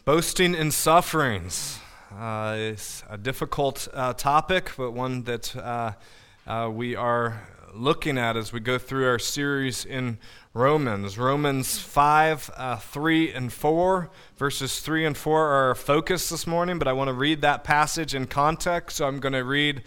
Boasting in sufferings is a difficult topic, but one that we are looking at as we go through our series in Romans. Romans 5, 3 and 4. Verses 3 and 4 are our focus this morning, but I want to read that passage in context, so I'm going to read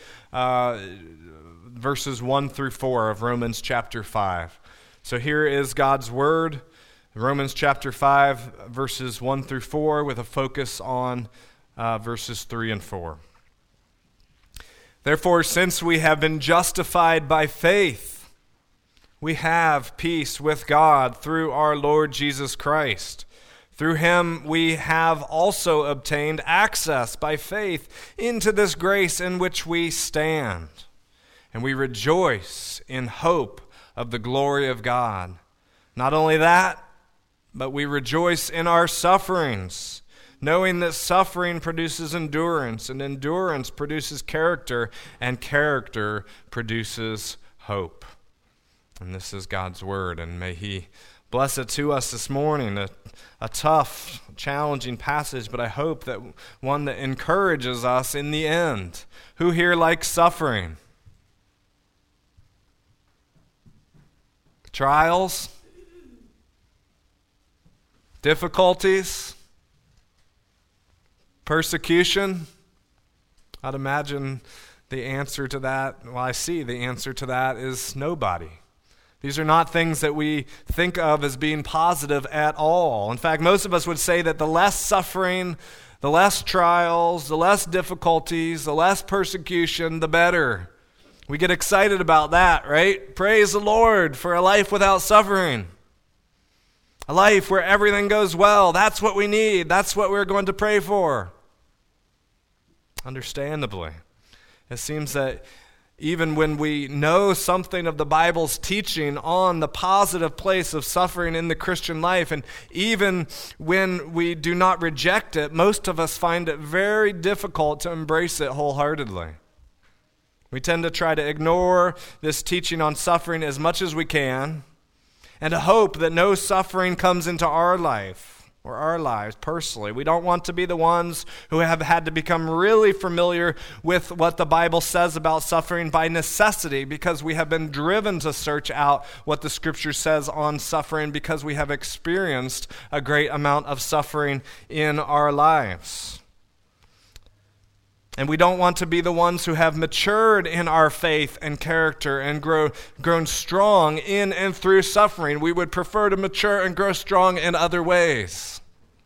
verses 1 through 4 of Romans chapter 5. So here is God's Word, Romans chapter 5, verses 1 through 4, with a focus on verses 3 and 4. Therefore, since we have been justified by faith, we have peace with God through our Lord Jesus Christ. Through him we have also obtained access by faith into this grace in which we stand. And we rejoice in hope of the glory of God. Not only that, but we rejoice in our sufferings, knowing that suffering produces endurance, and endurance produces character, and character produces hope. And this is God's Word, and may He bless it to us this morning. A tough, challenging passage, but I hope that one that encourages us in the end. Who here likes suffering? Trials? Difficulties? Persecution? I'd imagine the answer to that, I see the answer to that is nobody. These are not things that we think of as being positive at all. In fact, most of us would say that the less suffering, the less trials, the less difficulties, the less persecution, the better. We get excited about that, right? Praise the Lord for a life without suffering. A life where everything goes well. That's what we need. That's what we're going to pray for. Understandably. It seems that even when we know something of the Bible's teaching on the positive place of suffering in the Christian life, and even when we do not reject it, most of us find it very difficult to embrace it wholeheartedly. We tend to try to ignore this teaching on suffering as much as we can, and to hope that no suffering comes into our life or our lives personally. We don't want to be the ones who have had to become really familiar with what the Bible says about suffering by necessity, because we have been driven to search out what the Scripture says on suffering because we have experienced a great amount of suffering in our lives. And we don't want to be the ones who have matured in our faith and character and grown strong in and through suffering. We would prefer to mature and grow strong in other ways.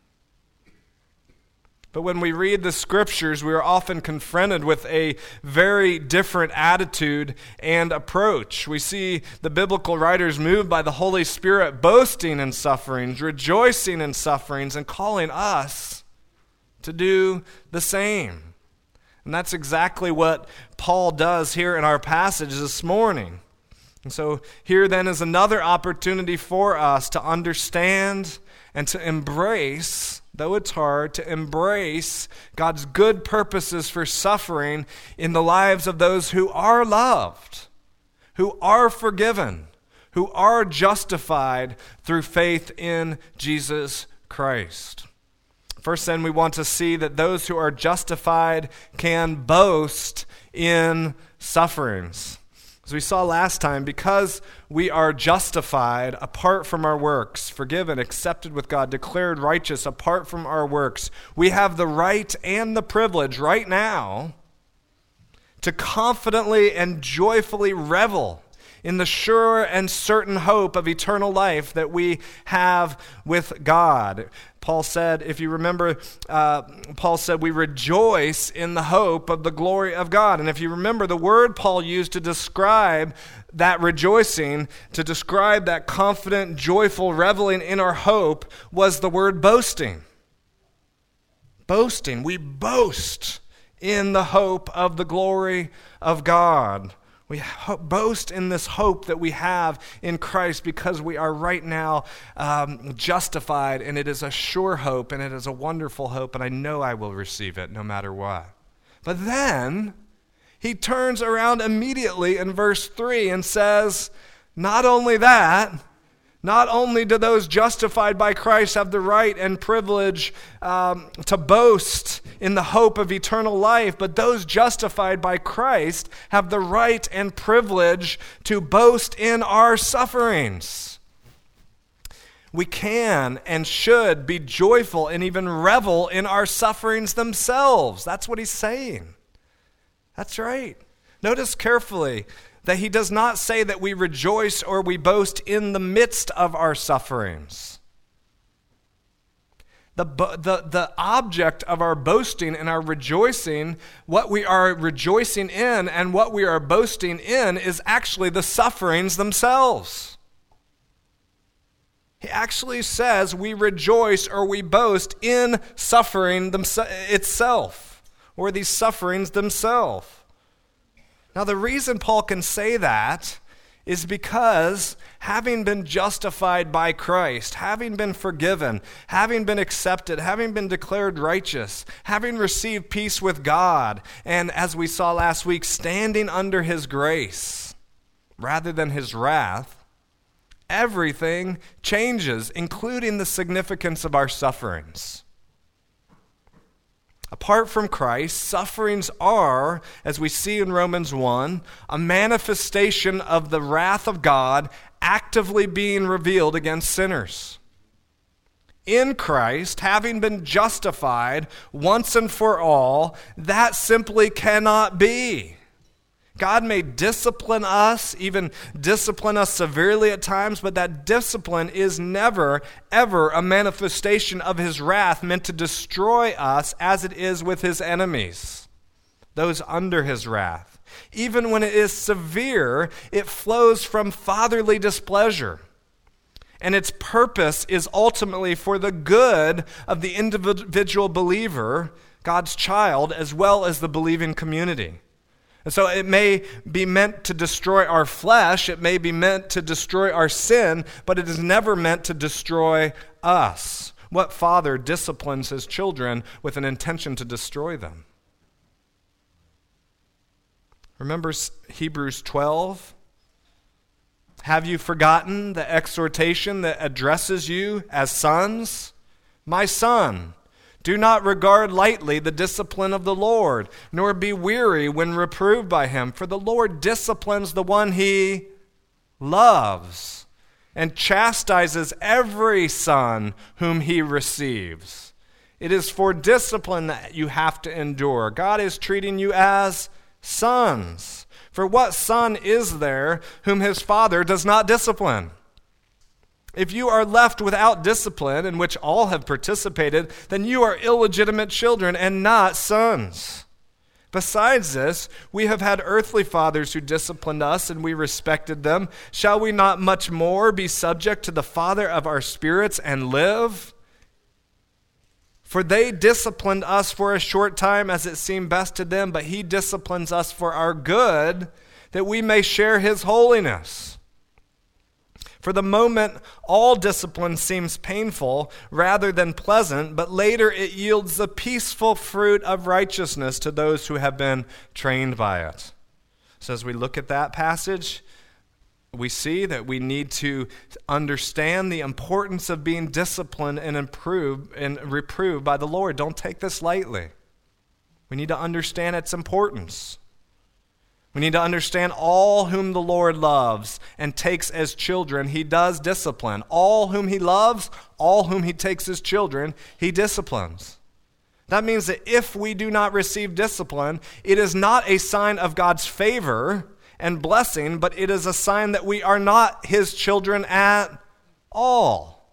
But when we read the Scriptures, we are often confronted with a very different attitude and approach. We see the biblical writers moved by the Holy Spirit boasting in sufferings, rejoicing in sufferings, and calling us to do the same. And that's exactly what Paul does here in our passage this morning. And so here then is another opportunity for us to understand and to embrace, though it's hard, to embrace God's good purposes for suffering in the lives of those who are loved, who are forgiven, who are justified through faith in Jesus Christ. First, then, we want to see that those who are justified can boast in sufferings. As we saw last time, because we are justified apart from our works, forgiven, accepted with God, declared righteous apart from our works, we have the right and the privilege right now to confidently and joyfully revel in the sure and certain hope of eternal life that we have with God. Paul said, if you remember, Paul said, we rejoice in the hope of the glory of God. And if you remember, the word Paul used to describe that rejoicing, to describe that confident, joyful reveling in our hope, was the word boasting. Boasting. We boast in the hope of the glory of God. We boast in this hope that we have in Christ because we are right now justified, and it is a sure hope, and it is a wonderful hope, and I know I will receive it no matter what. But then he turns around immediately in verse 3 and says, not only that, Not only do those justified by Christ have the right and privilege to boast in the hope of eternal life, but those justified by Christ have the right and privilege to boast in our sufferings. We can and should be joyful and even revel in our sufferings themselves. That's what he's saying. That's right. Notice carefully that he does not say that we rejoice or we boast in the midst of our sufferings. The object of our boasting and our rejoicing, what we are rejoicing in and what we are boasting in, is actually the sufferings themselves. He actually says we rejoice or we boast in suffering itself, or these sufferings themselves. Now, the reason Paul can say that is because having been justified by Christ, having been forgiven, having been accepted, having been declared righteous, having received peace with God, and as we saw last week, standing under his grace rather than his wrath, everything changes, including the significance of our sufferings. Apart from Christ, sufferings are, as we see in Romans 1, a manifestation of the wrath of God actively being revealed against sinners. In Christ, having been justified once and for all, that simply cannot be. God may discipline us, even discipline us severely at times, but that discipline is never, ever a manifestation of his wrath meant to destroy us as it is with his enemies, those under his wrath. Even when it is severe, it flows from fatherly displeasure, and its purpose is ultimately for the good of the individual believer, God's child, as well as the believing community. And so it may be meant to destroy our flesh, it may be meant to destroy our sin, but it is never meant to destroy us. What father disciplines his children with an intention to destroy them? Remember Hebrews 12? Have you forgotten the exhortation that addresses you as sons? My son, do not regard lightly the discipline of the Lord, nor be weary when reproved by him. For the Lord disciplines the one he loves, and chastises every son whom he receives. It is for discipline that you have to endure. God is treating you as sons. For what son is there whom his father does not discipline? If you are left without discipline, in which all have participated, then you are illegitimate children and not sons. Besides this, we have had earthly fathers who disciplined us, and we respected them. Shall we not much more be subject to the Father of our spirits and live? For they disciplined us for a short time as it seemed best to them, but he disciplines us for our good, that we may share his holiness. For the moment, all discipline seems painful rather than pleasant, but later it yields the peaceful fruit of righteousness to those who have been trained by it. So as we look at that passage, we see that we need to understand the importance of being disciplined and reproved by the Lord. Don't take this lightly. We need to understand its importance. We need to understand all whom the Lord loves and takes as children, he does discipline. All whom he loves, all whom he takes as children, he disciplines. That means that if we do not receive discipline, it is not a sign of God's favor and blessing, but it is a sign that we are not his children at all.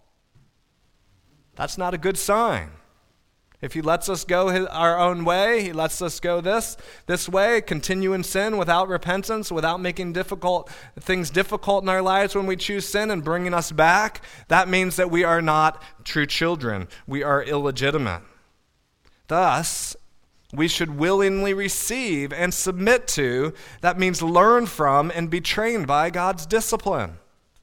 That's not a good sign. If he lets us go our own way, he lets us go this way, continue in sin without repentance, without making things difficult in our lives when we choose sin and bringing us back, that means that we are not true children. We are illegitimate. Thus, we should willingly receive and submit to, that means learn from and be trained by God's discipline.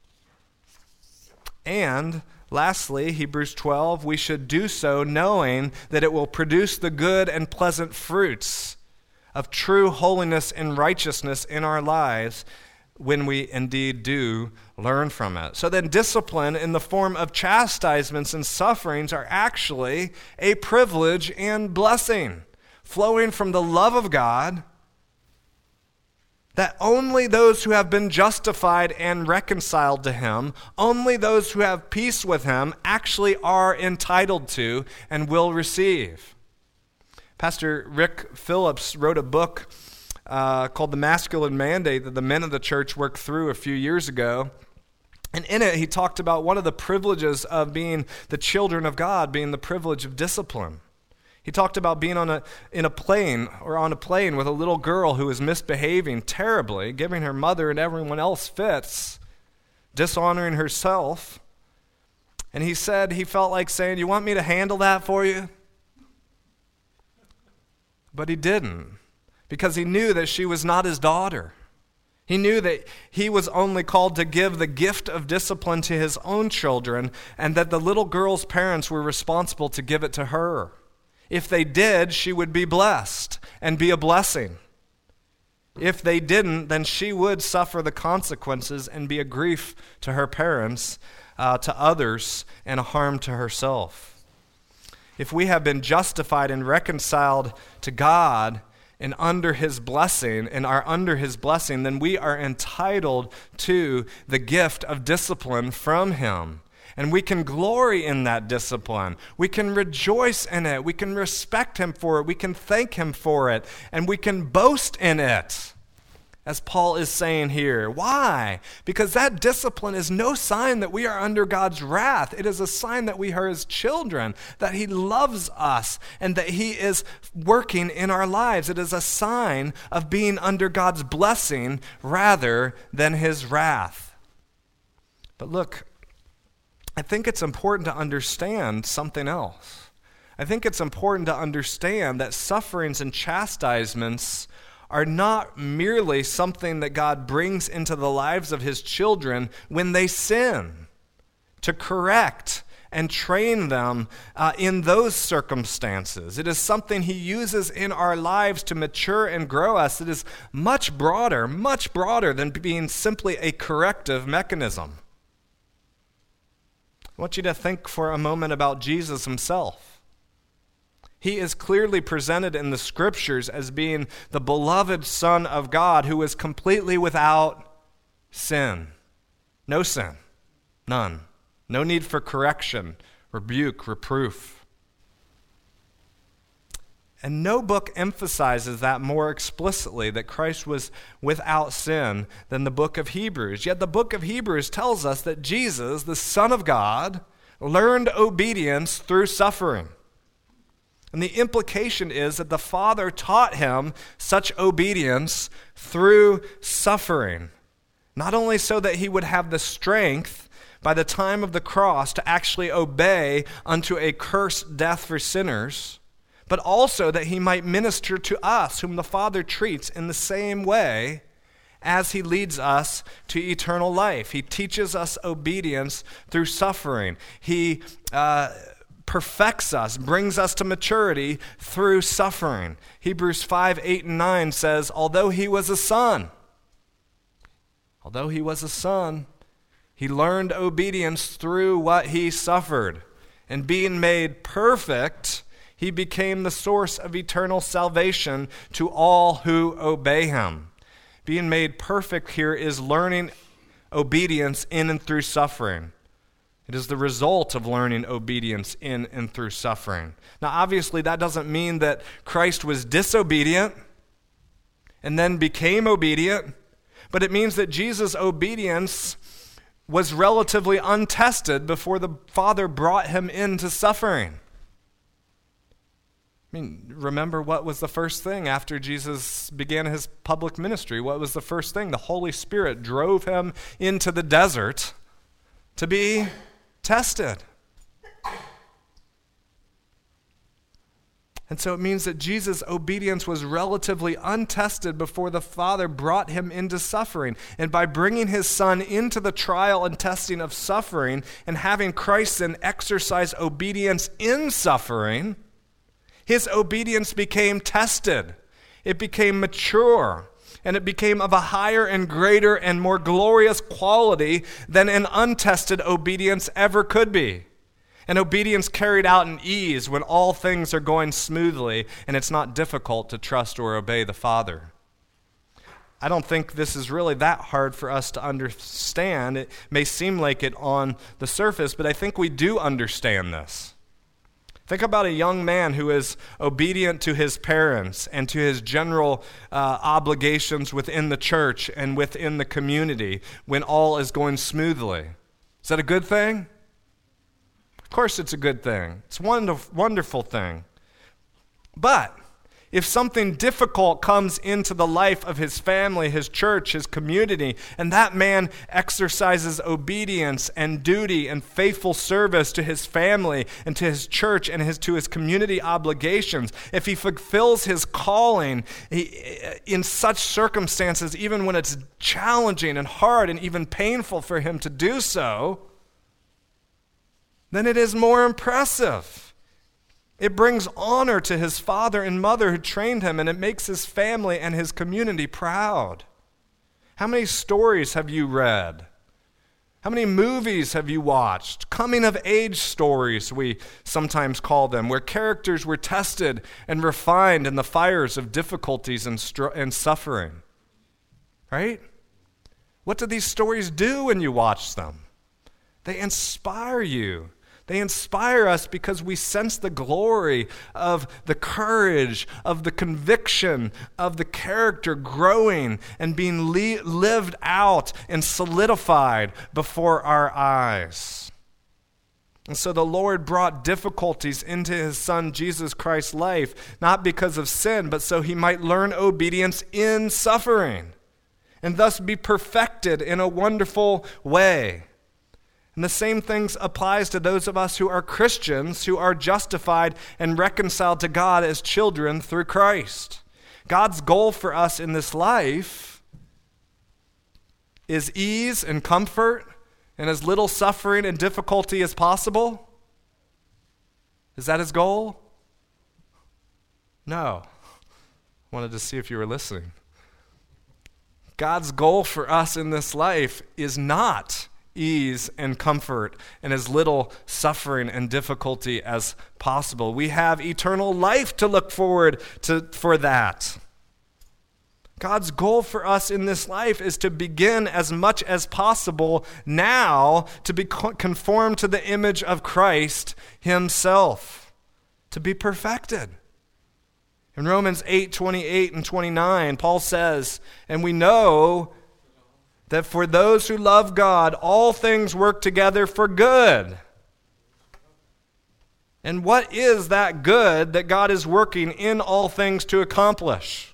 And lastly, Hebrews 12, we should do so knowing that it will produce the good and pleasant fruits of true holiness and righteousness in our lives, when we indeed do learn from it. So then discipline in the form of chastisements and sufferings are actually a privilege and blessing, flowing from the love of God, that only those who have been justified and reconciled to Him, only those who have peace with Him actually are entitled to and will receive. Pastor Rick Phillips wrote a book called The Masculine Mandate that the men of the church worked through a few years ago. And in it, he talked about one of the privileges of being the children of God, being the privilege of discipline. He talked about being on a plane with a little girl who was misbehaving terribly, giving her mother and everyone else fits, dishonoring herself. And he said he felt like saying, "You want me to handle that for you?" But he didn't, because he knew that she was not his daughter. He knew that he was only called to give the gift of discipline to his own children, and that the little girl's parents were responsible to give it to her. If they did, she would be blessed and be a blessing. If they didn't, then she would suffer the consequences and be a grief to her parents, to others, and a harm to herself. If we have been justified and reconciled to God and under His blessing, and are under His blessing, then we are entitled to the gift of discipline from Him. And we can glory in that discipline. We can rejoice in it. We can respect Him for it. We can thank Him for it. And we can boast in it, as Paul is saying here. Why? Because that discipline is no sign that we are under God's wrath. It is a sign that we are His children, that He loves us, and that He is working in our lives. It is a sign of being under God's blessing rather than His wrath. But look, I think it's important to understand something else. I think it's important to understand that sufferings and chastisements are not merely something that God brings into the lives of His children when they sin, to correct and train them in those circumstances. It is something He uses in our lives to mature and grow us. It is much broader than being simply a corrective mechanism. I want you to think for a moment about Jesus Himself. He is clearly presented in the Scriptures as being the beloved Son of God who is completely without sin. No sin. None. No need for correction, rebuke, reproof. And no book emphasizes that more explicitly, that Christ was without sin, than the book of Hebrews. Yet the book of Hebrews tells us that Jesus, the Son of God, learned obedience through suffering. And the implication is that the Father taught Him such obedience through suffering, not only so that He would have the strength by the time of the cross to actually obey unto a cursed death for sinners, but also that He might minister to us, whom the Father treats in the same way as He leads us to eternal life. He teaches us obedience through suffering. He perfects us, brings us to maturity through suffering. Hebrews 5:8-9 says, although He was a son, He learned obedience through what He suffered. And being made perfect, He became the source of eternal salvation to all who obey Him. Being made perfect here is learning obedience in and through suffering. It is the result of learning obedience in and through suffering. Now, obviously, that doesn't mean that Christ was disobedient and then became obedient, but it means that Jesus' obedience was relatively untested before the Father brought Him into suffering. I mean, remember what was the first thing after Jesus began His public ministry? What was the first thing? The Holy Spirit drove Him into the desert to be tested. And so it means that Jesus' obedience was relatively untested before the Father brought Him into suffering. And by bringing His Son into the trial and testing of suffering and having Christ then exercise obedience in suffering, His obedience became tested. It became mature. and it became of a higher and greater and more glorious quality than an untested obedience ever could be. An obedience carried out in ease when all things are going smoothly and it's not difficult to trust or obey the Father. I don't think this is really that hard for us to understand. It may seem like it on the surface, but I think we do understand this. Think about a young man who is obedient to his parents and to his general obligations within the church and within the community when all is going smoothly. Is that a good thing? Of course it's a good thing. It's a wonderful thing. But if something difficult comes into the life of his family, his church, his community, and that man exercises obedience and duty and faithful service to his family and to his church and to his community obligations, if he fulfills his calling in such circumstances, even when it's challenging and hard and even painful for him to do so, then it is more impressive. It brings honor to his father and mother who trained him, and it makes his family and his community proud. How many stories have you read? How many movies have you watched? Coming-of-age stories, we sometimes call them, where characters were tested and refined in the fires of difficulties and suffering. Right? What do these stories do when you watch them? They inspire you. They inspire us because we sense the glory of the courage, of the conviction, of the character growing and being lived out and solidified before our eyes. And so the Lord brought difficulties into his Son Jesus Christ's life, not because of sin, but so he might learn obedience in suffering and thus be perfected in a wonderful way. And the same thing applies to those of us who are Christians, who are justified and reconciled to God as children through Christ. God's goal for us in this life is ease and comfort and as little suffering and difficulty as possible. Is that his goal? No. I wanted to see if you were listening. God's goal for us in this life is not ease and comfort and as little suffering and difficulty as possible. We have eternal life to look forward to for that. God's goal for us in this life is to begin as much as possible now to be conformed to the image of Christ himself, to be perfected. In Romans 8:28 and 29, Paul says, and we know that for those who love God, all things work together for good. And what is that good that God is working in all things to accomplish?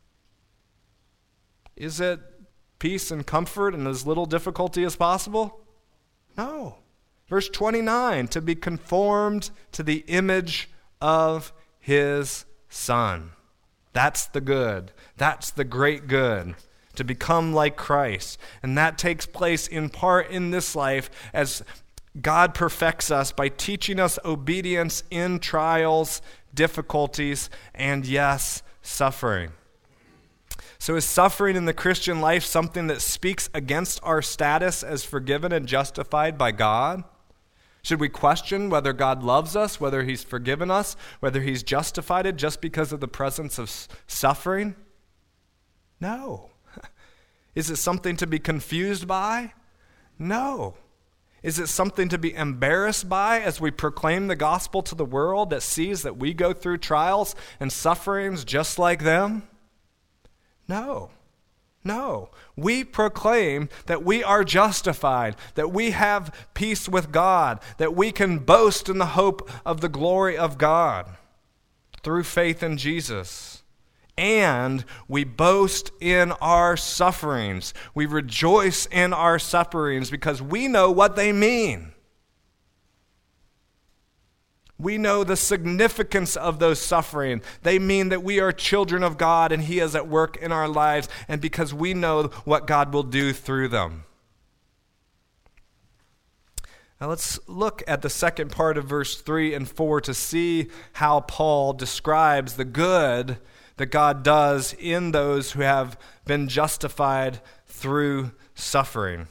Is it peace and comfort and as little difficulty as possible? No. Verse 29, to be conformed to the image of his Son. That's the good. That's the great good. To become like Christ. And that takes place in part in this life as God perfects us by teaching us obedience in trials, difficulties, and yes, suffering. So is suffering in the Christian life something that speaks against our status as forgiven and justified by God? Should we question whether God loves us, whether he's forgiven us, whether he's justified it just because of the presence of suffering? No. Is it something to be confused by? No. Is it something to be embarrassed by as we proclaim the gospel to the world that sees that we go through trials and sufferings just like them? No. No. We proclaim that we are justified, that we have peace with God, that we can boast in the hope of the glory of God through faith in Jesus. And we boast in our sufferings. We rejoice in our sufferings because we know what they mean. We know the significance of those suffering. They mean that we are children of God and he is at work in our lives, and because we know what God will do through them. Now let's look at the second part of verse 3 and 4 to see how Paul describes the good that God does in those who have been justified through suffering.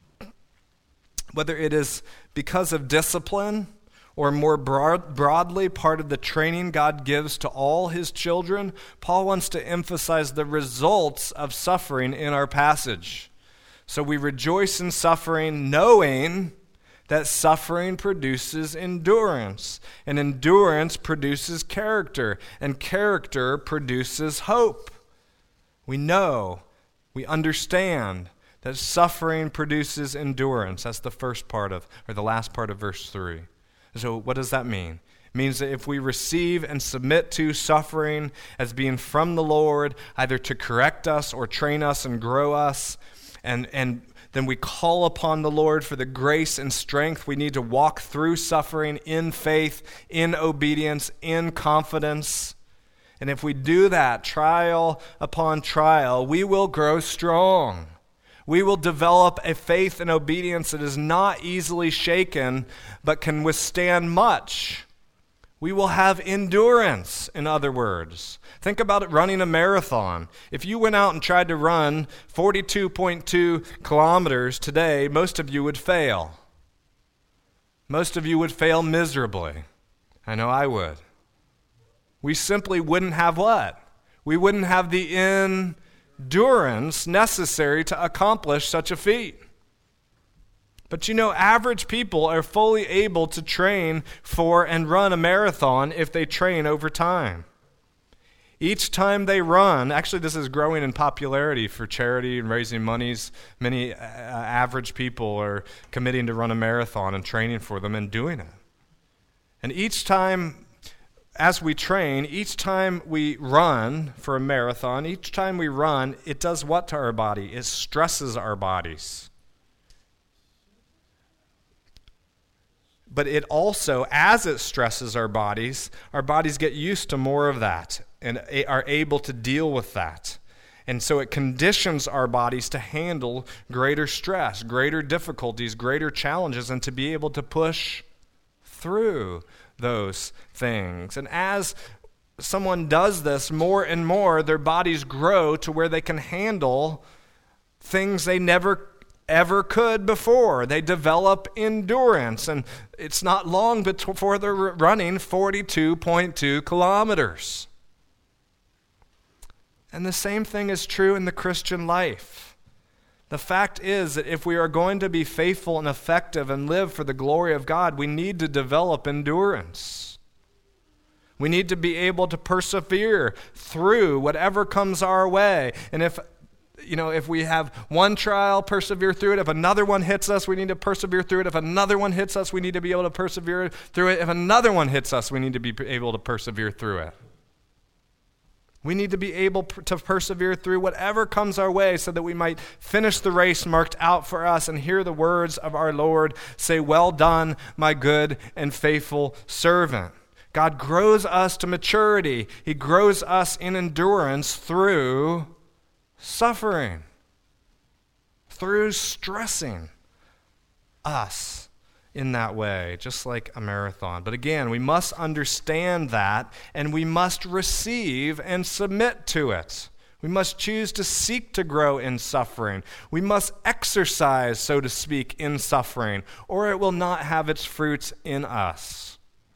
Whether it is because of discipline or more broadly part of the training God gives to all his children, Paul wants to emphasize the results of suffering in our passage. So we rejoice in suffering, knowing that suffering produces endurance, and endurance produces character, and character produces hope. We know, we understand that suffering produces endurance. That's the first part of, or the last part of verse 3. So what does that mean? It means that if we receive and submit to suffering as being from the Lord, either to correct us or train us and grow us, and then we call upon the Lord for the grace and strength we need to walk through suffering in faith, in obedience, in confidence. And if we do that trial upon trial, we will grow strong. We will develop a faith and obedience that is not easily shaken, but can withstand much. We will have endurance, in other words. Think about it running a marathon. If you went out and tried to run 42.2 kilometers today, most of you would fail. Most of you would fail miserably. I know I would. We simply wouldn't have what? We wouldn't have the endurance necessary to accomplish such a feat. But you know, average people are fully able to train for and run a marathon if they train over time. Each time they run, actually this is growing in popularity for charity and raising monies. Many average people are committing to run a marathon and training for them and doing it. And each time, as we train, each time we run for a marathon, each time we run, it does what to our body? It stresses our bodies. But it also, as it stresses our bodies get used to more of that and are able to deal with that. And so it conditions our bodies to handle greater stress, greater difficulties, greater challenges, and to be able to push through those things. And as someone does this more and more, their bodies grow to where they can handle things they never ever could before. They develop endurance, and it's not long before they're running 42.2 kilometers. And the same thing is true in the Christian life. The fact is that if we are going to be faithful and effective and live for the glory of God, we need to develop endurance. We need to be able to persevere through whatever comes our way. And if we have one trial, persevere through it. If another one hits us, we need to persevere through it. If another one hits us, we need to be able to persevere through it. If another one hits us, we need to be able to persevere through it. We need to be able to persevere through whatever comes our way so that we might finish the race marked out for us and hear the words of our Lord say, "Well done, my good and faithful servant." God grows us to maturity. He grows us in endurance through suffering, through stressing us in that way, just like a marathon. But again, we must understand that, and we must receive and submit to it. We must choose to seek to grow in suffering. We must exercise, so to speak, in suffering, or it will not have its fruits in us.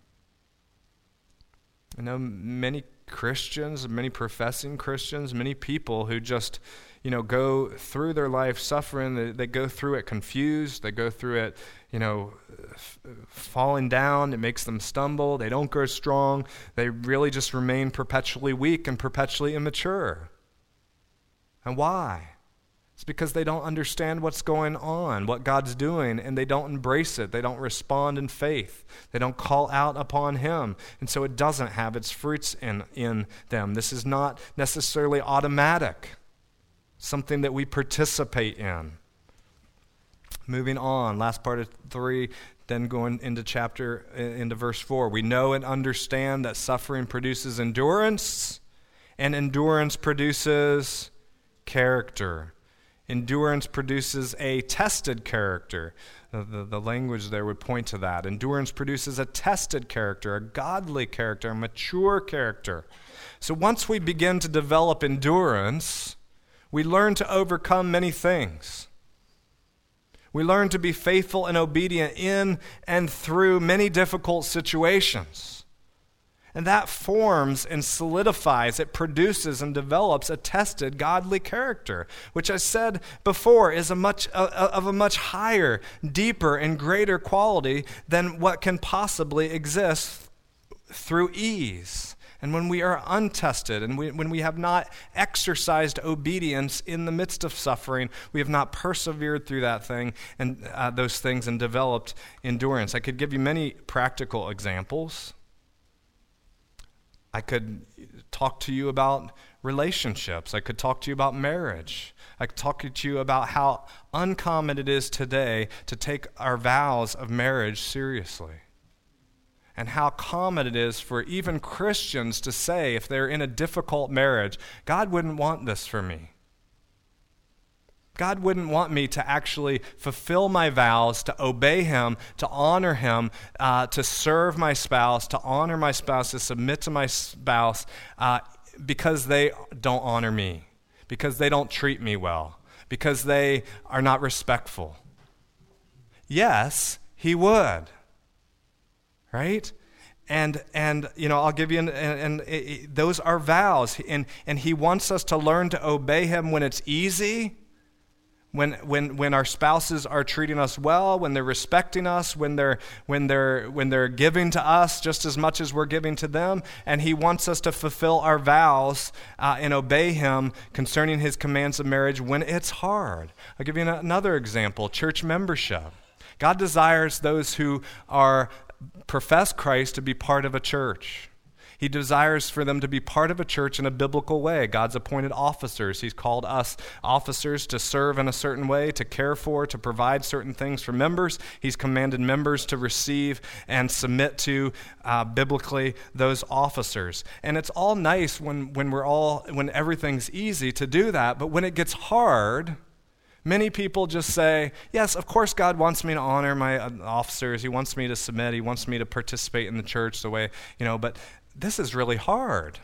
I know many Christians, many professing Christians, many people who just, go through their life suffering. They go through it confused. They go through it, falling down. It makes them stumble. They don't grow strong. They really just remain perpetually weak and perpetually immature. And why? It's because they don't understand what's going on, what God's doing, and they don't embrace it. They don't respond in faith. They don't call out upon Him. And so it doesn't have its fruits in them. This is not necessarily automatic, something that we participate in. Moving on, last part of 3, then going into verse 4. We know and understand that suffering produces endurance, and endurance produces character. Endurance produces a tested character. The language there would point to that. Endurance produces a tested character, a godly character, a mature character. So once we begin to develop endurance, we learn to overcome many things. We learn to be faithful and obedient in and through many difficult situations. And that forms and solidifies, it produces and develops a tested godly character, which I said before is of a much higher, deeper, and greater quality than what can possibly exist through ease. And when we are untested and when we have not exercised obedience in the midst of suffering, we have not persevered through that thing and those things and developed endurance. I could give you many practical examples. I could talk to you about relationships. I could talk to you about marriage. I could talk to you about how uncommon it is today to take our vows of marriage seriously. And how common it is for even Christians to say, if they're in a difficult marriage, God wouldn't want this for me. God wouldn't want me to actually fulfill my vows, to obey Him, to honor Him, to serve my spouse, to honor my spouse, to submit to my spouse, because they don't honor me, because they don't treat me well, because they are not respectful. Yes, He would. Right? And I'll give you, those are vows. And He wants us to learn to obey Him when it's easy, when our spouses are treating us well, when they're respecting us, when they're giving to us just as much as we're giving to them, and He wants us to fulfill our vows and obey Him concerning His commands of marriage when it's hard. I'll give you another example: church membership. God desires those who profess Christ to be part of a church. He desires for them to be part of a church in a biblical way. God's appointed officers. He's called us officers to serve in a certain way, to care for, to provide certain things for members. He's commanded members to receive and submit to biblically those officers. And it's all nice when everything's easy to do that, but when it gets hard, many people just say, yes, of course God wants me to honor my officers. He wants me to submit. He wants me to participate in the church the way, but this is really hard.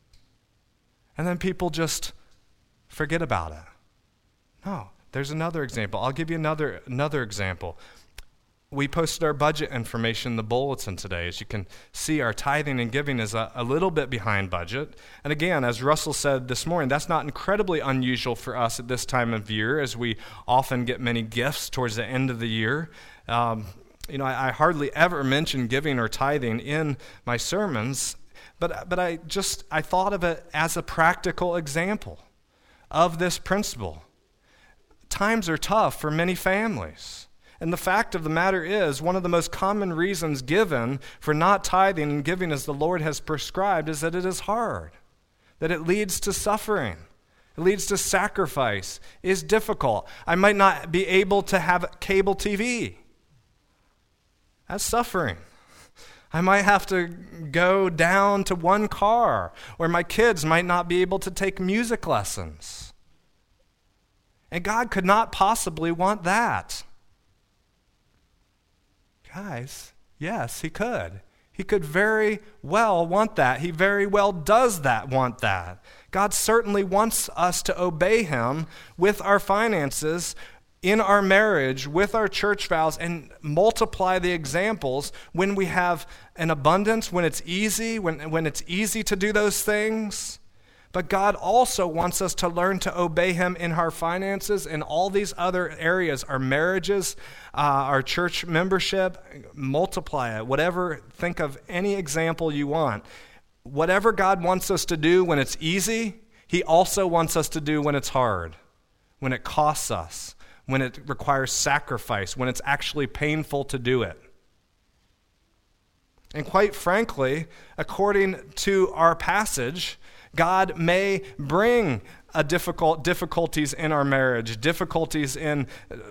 And then people just forget about it. No, there's another example. I'll give you another example. We posted our budget information in the bulletin today. As you can see, our tithing and giving is a little bit behind budget. And again, as Russell said this morning, that's not incredibly unusual for us at this time of year, as we often get many gifts towards the end of the year. I hardly ever mention giving or tithing in my sermons, but I thought of it as a practical example of this principle. Times are tough for many families. And the fact of the matter is, one of the most common reasons given for not tithing and giving as the Lord has prescribed is that it is hard, that it leads to suffering, it leads to sacrifice, is difficult. I might not be able to have cable TV. That's suffering. I might have to go down to one car, or my kids might not be able to take music lessons. And God could not possibly want that. Guys, yes, He could. He could very well want that. He very well does want that. God certainly wants us to obey Him with our finances, in our marriage, with our church vows, and multiply the examples when we have an abundance, when it's easy, when it's easy to do those things. But God also wants us to learn to obey Him in our finances and all these other areas, our marriages, our church membership. Multiply it. Whatever, think of any example you want. Whatever God wants us to do when it's easy, He also wants us to do when it's hard, when it costs us, when it requires sacrifice, when it's actually painful to do it. And quite frankly, according to our passage, God may bring difficulties in our marriage, difficulties in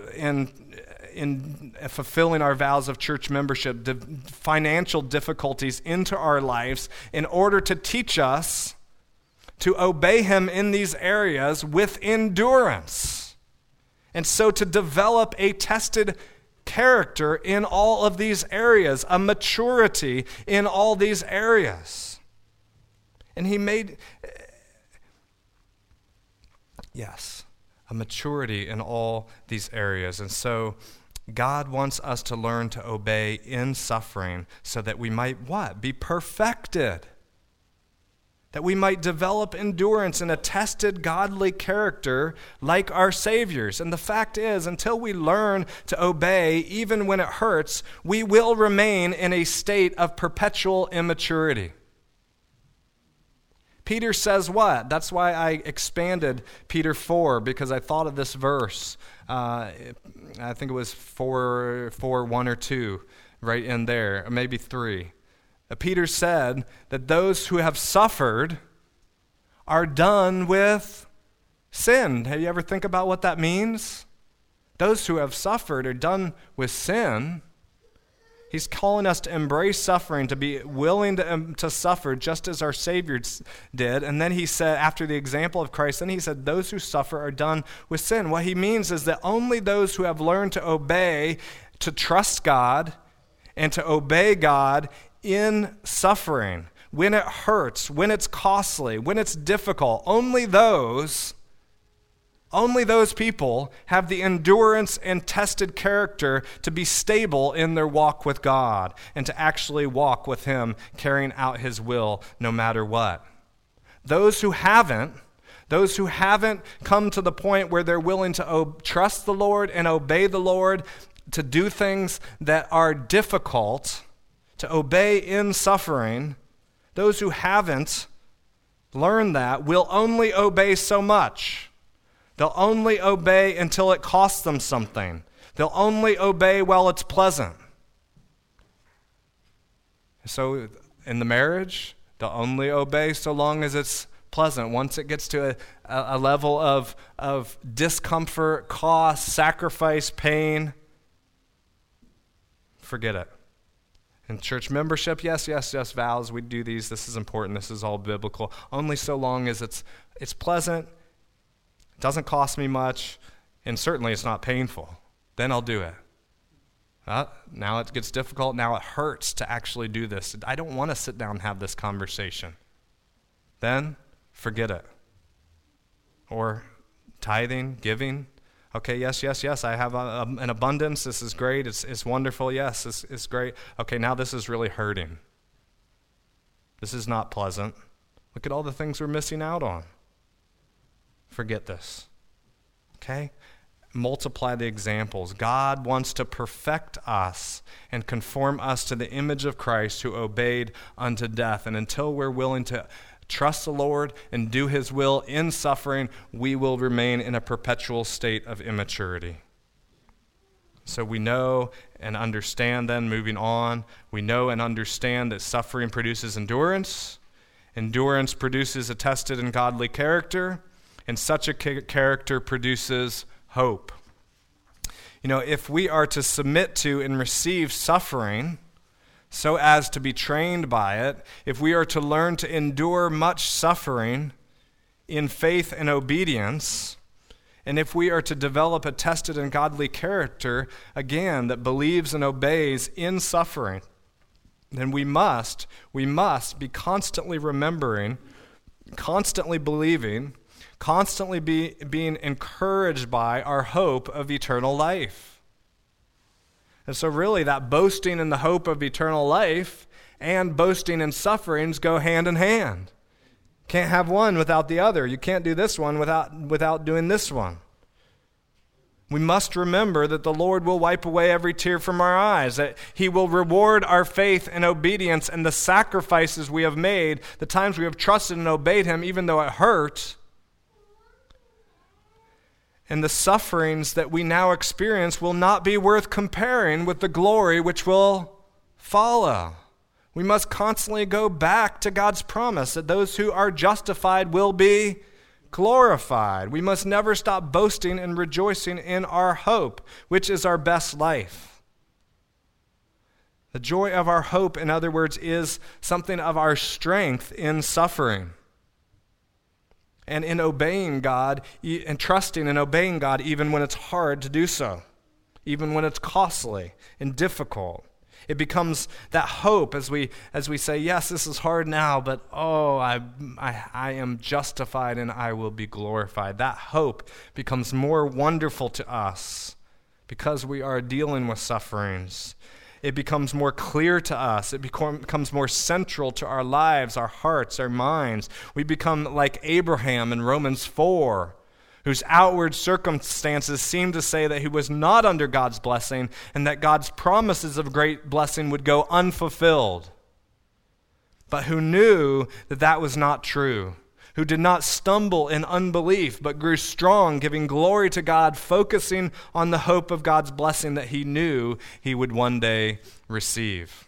fulfilling our vows of church membership, financial difficulties into our lives in order to teach us to obey Him in these areas with endurance. And so to develop a tested character in all of these areas, a maturity in all these areas. And he made, yes, a maturity in all these areas. And so God wants us to learn to obey in suffering so that we might what? Be perfected. That we might develop endurance in a tested godly character like our Savior's. And the fact is, until we learn to obey, even when it hurts, we will remain in a state of perpetual immaturity. Peter says what? That's why I expanded Peter 4, because I thought of this verse. I think it was 4, 1 or 2, right in there, or maybe 3. Peter said that those who have suffered are done with sin. Have you ever think about what that means? Those who have suffered are done with sin. He's calling us to embrace suffering, to be willing to suffer just as our Savior did. And then he said, after the example of Christ, then he said, those who suffer are done with sin. What he means is that only those who have learned to obey, to trust God, and to obey God in suffering, when it hurts, when it's costly, when it's difficult, only those people have the endurance and tested character to be stable in their walk with God and to actually walk with Him, carrying out His will no matter what. Those who haven't come to the point where they're willing to trust the Lord and obey the Lord, to do things that are difficult, to obey in suffering, those who haven't learned that will only obey so much. They'll only obey until it costs them something. They'll only obey while it's pleasant. So in the marriage, they'll only obey so long as it's pleasant. Once it gets to a level of discomfort, cost, sacrifice, pain, forget it. In church membership, yes, vows, we do these, this is important, this is all biblical, only so long as it's pleasant, it doesn't cost me much, and certainly it's not painful. Then I'll do it. Now it gets difficult, now it hurts to actually do this. I don't want to sit down and have this conversation. Then, forget it. Or tithing, giving. Okay, yes, I have an abundance. This is great. It's wonderful. Yes, it's great. Okay, now this is really hurting. This is not pleasant. Look at all the things we're missing out on. Forget this. Okay? Multiply the examples. God wants to perfect us and conform us to the image of Christ who obeyed unto death. And until we're willing to trust the Lord and do His will in suffering, we will remain in a perpetual state of immaturity. So we know and understand then, moving on, we know and understand that suffering produces endurance. Endurance produces a tested and godly character, and such a character produces hope. You know, if we are to submit to and receive suffering so as to be trained by it, if we are to learn to endure much suffering in faith and obedience, and if we are to develop a tested and godly character, again, that believes and obeys in suffering, then we must be constantly remembering, constantly believing, constantly being encouraged by our hope of eternal life. And so really that boasting in the hope of eternal life and boasting in sufferings go hand in hand. Can't have one without the other. You can't do this one without doing this one. We must remember that the Lord will wipe away every tear from our eyes, that He will reward our faith and obedience and the sacrifices we have made, the times we have trusted and obeyed Him, even though it hurt. And the sufferings that we now experience will not be worth comparing with the glory which will follow. We must constantly go back to God's promise that those who are justified will be glorified. We must never stop boasting and rejoicing in our hope, which is our best life. The joy of our hope, in other words, is something of our strength in suffering. and in obeying God and trusting and obeying God even when it's hard to do so, even when it's costly and difficult. It becomes that hope as we say, yes, this is hard now, but I am justified and I will be glorified. That hope becomes more wonderful to us because we are dealing with sufferings. It becomes more clear to us. It becomes more central to our lives, our hearts, our minds. We become like Abraham in Romans 4, whose outward circumstances seem to say that he was not under God's blessing and that God's promises of great blessing would go unfulfilled, but who knew that that was not true, who did not stumble in unbelief, but grew strong, giving glory to God, focusing on the hope of God's blessing that he knew he would one day receive.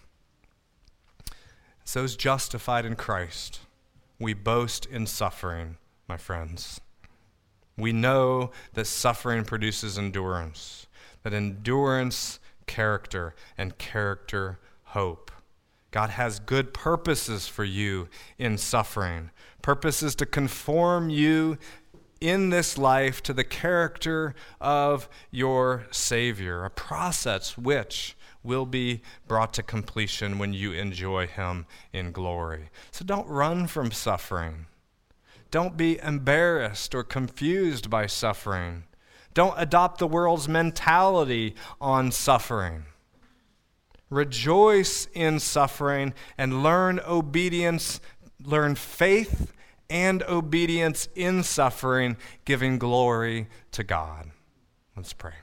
So as justified in Christ, we boast in suffering, my friends. We know that suffering produces endurance, that endurance, character, and character, hope. God has good purposes for you in suffering, purposes to conform you in this life to the character of your Savior, a process which will be brought to completion when you enjoy him in glory. So don't run from suffering. Don't be embarrassed or confused by suffering. Don't adopt the world's mentality on suffering. Rejoice in suffering and learn obedience, learn faith and obedience in suffering, giving glory to God. Let's pray.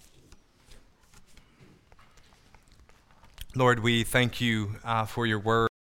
Lord, we thank you for your word.